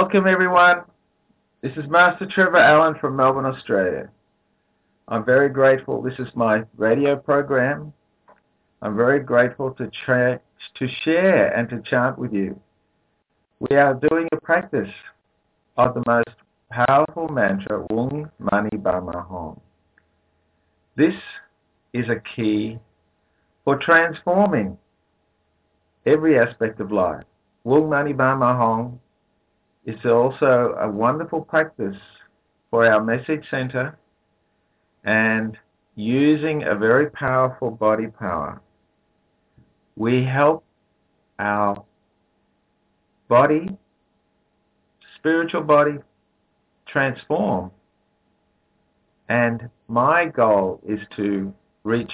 Welcome everyone. This is Master Trevor Allen from Melbourne, Australia. I'm very grateful. This is my radio program. I'm very grateful to share and to chant with you. We are doing a practice of the most powerful mantra, Wung Mani Padme Hum. This is a key for transforming every aspect of life. Wung Mani Padme Hum is also a wonderful practice for our message center and using a very powerful body power. We help our body, spiritual body, transform. And my goal is to reach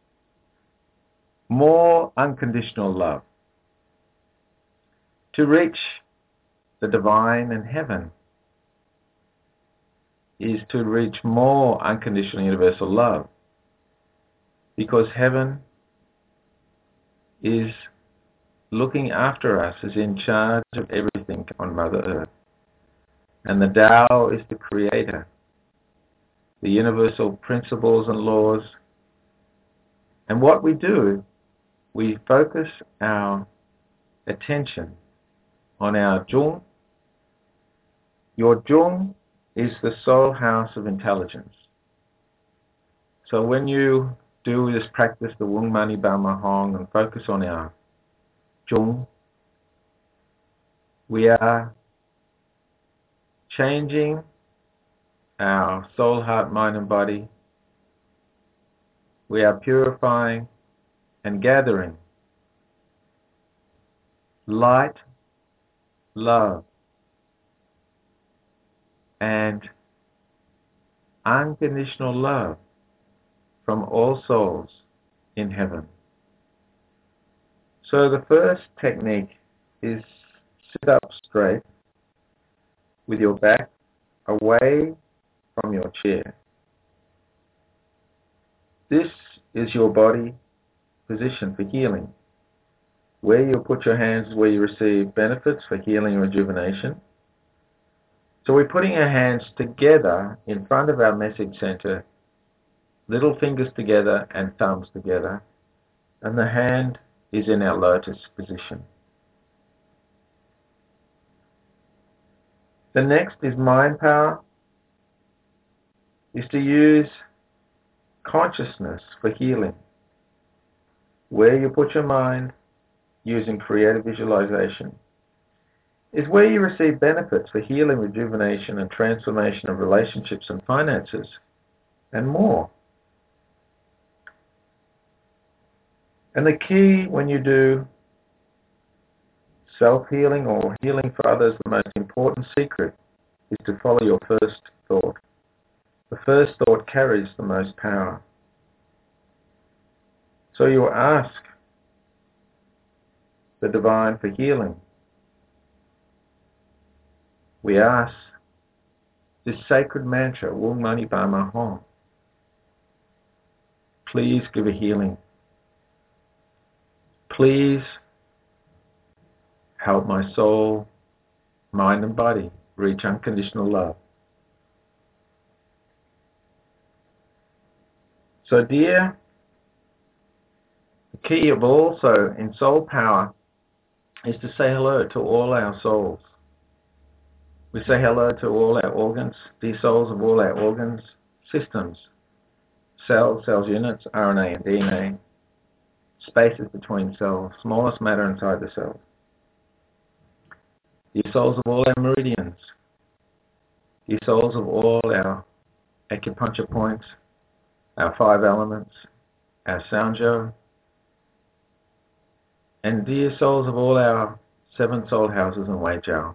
more unconditional love, to reach the divine and heaven, is to reach more unconditional universal love, because heaven is looking after us, is in charge of everything on Mother Earth. And the Tao is the creator, the universal principles and laws. And what we do, we focus our attention on our Zhong. Your Zhong is the soul house of intelligence. So when you do this practice, the Wung Mani Padme Hum, and focus on our Zhong, we are changing our soul, heart, mind and body. We are purifying and gathering light, love, and unconditional love from all souls in heaven. So the first technique is sit up straight with your back away from your chair. This is your body position for healing. Where you put your hands is where you receive benefits for healing and rejuvenation. So we're putting our hands together in front of our message center, little fingers together and thumbs together, and the hand is in our lotus position. The next is mind power, is to use consciousness for healing. Where you put your mind, using creative visualization, is where you receive benefits for healing, rejuvenation, and transformation of relationships and finances, and more. And the key when you do self-healing or healing for others, the most important secret is to follow your first thought. The first thought carries the most power. So you ask the divine for healing. We ask this sacred mantra, Wung Mani Padme Hum. Please give a healing. Please help my soul, mind and body reach unconditional love. So dear, the key of also in soul power is to say hello to all our souls. We say hello to all our organs, dear souls of all our organs, systems, cells, units, RNA and DNA, spaces between cells, smallest matter inside the cell. Dear souls of all our meridians, dear souls of all our acupuncture points, our 5 elements, our Sanjo, and dear souls of all our 7 soul houses in Wei Jiao.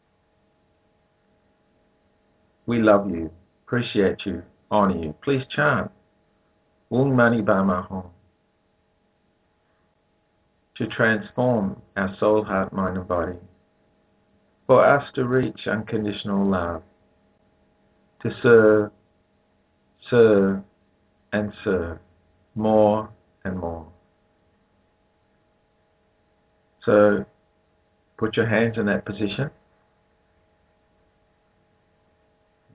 We love you, appreciate you, honor you. Please chant Wung Mani Padme Hum to transform our soul, heart, mind and body, for us to reach unconditional love, to serve and serve more and more. So put your hands in that position.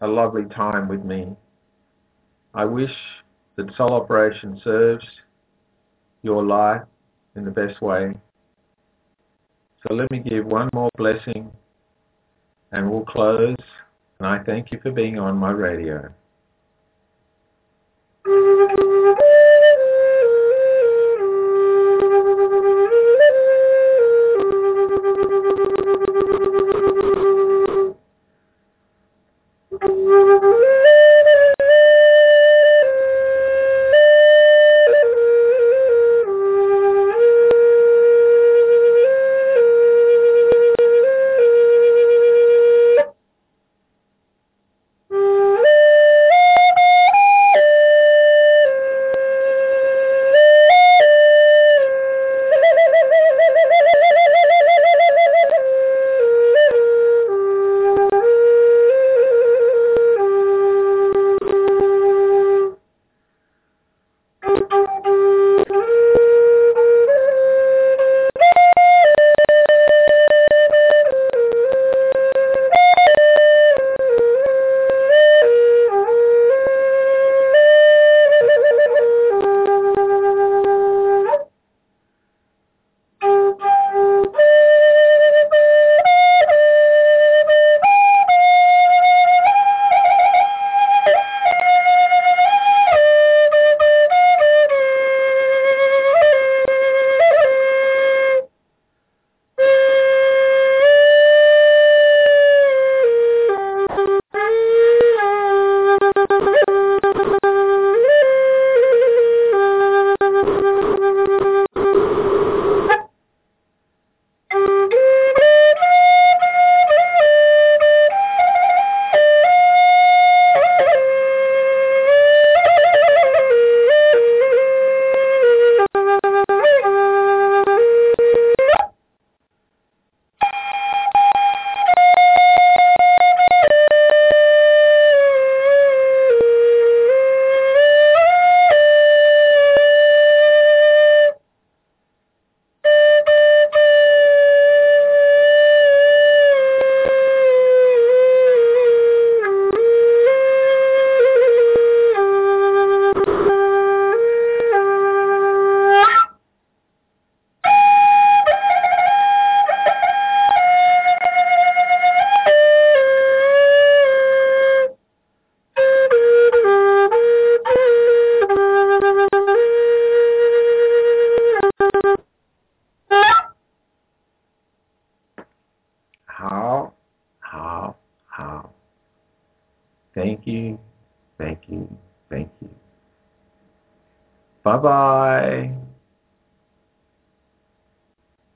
a lovely time with me. I wish that Soul Operation serves your life in the best way. So let me give one more blessing and we'll close. And I thank you for being on my radio. How. Thank you, thank you, thank you. Bye-bye.